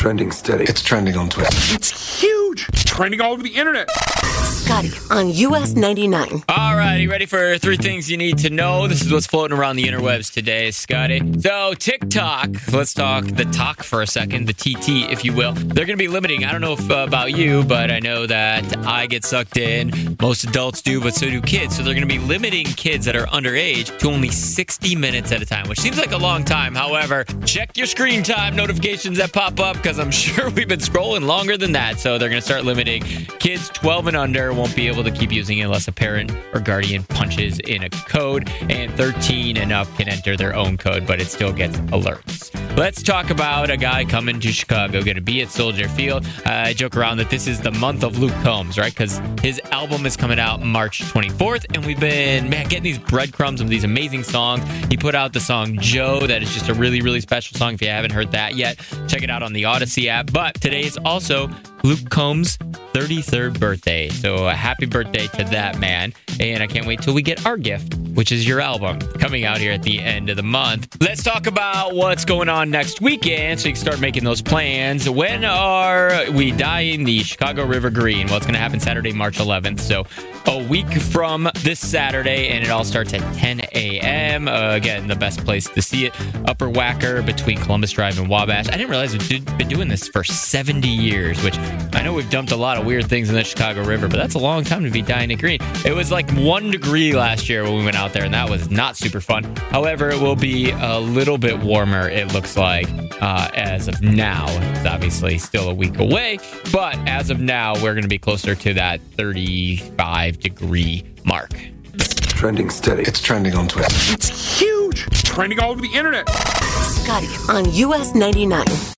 Trending steady. It's trending on Twitter. It's huge. It's trending all over the internet. Scotty on US 99. All right, you ready for 3 things you need to know? This is what's floating around the interwebs today, Scotty. So TikTok, let's talk the talk for a second, the TT, if you will. They're going to be limiting, I don't know if about you, but I know that I get sucked in. Most adults do, but so do kids. So they're going to be limiting kids that are underage to only 60 minutes at a time, which seems like a long time. However, check your screen time notifications that pop up because I'm sure we've been scrolling longer than that. So they're going to start limiting kids 12 and under won't be able to keep using it unless a parent or guardian punches in a code, and 13 and up can enter their own code, but it still gets alerts. Let's talk about a guy coming to Chicago, going to be at Soldier Field. I joke around that this is the month of Luke Combs, right? Because his album is coming out March 24th, and we've been getting these breadcrumbs of these amazing songs. He put out the song Joe, that is just a really, really special song. If you haven't heard that yet, check it out on the Odyssey app. But today is also Luke Combs' 33rd birthday. So happy birthday to that man. And I can't wait till we get our gift, which is your album, coming out here at the end of the month. Let's talk about what's going on next weekend so you can start making those plans. When are we dyeing the Chicago River green? Well, it's going to happen Saturday, March 11th. So a week from this Saturday, and it all starts at 10 a.m. Again, the best place to see it, Upper Wacker between Columbus Drive and Wabash. I didn't realize we've been doing this for 70 years, which I know we've dumped a lot of weird things in the Chicago River, but that's a long time to be dyeing it green. It was like 1 degree last year when we went out there, and that was not super fun. However, it will be a little bit warmer, it looks like, as of now. It's obviously still a week away, but as of now, we're going to be closer to that 35-degree mark. Trending steady. It's trending on Twitter. It's huge. It's trending all over the internet. Scotty on US 99.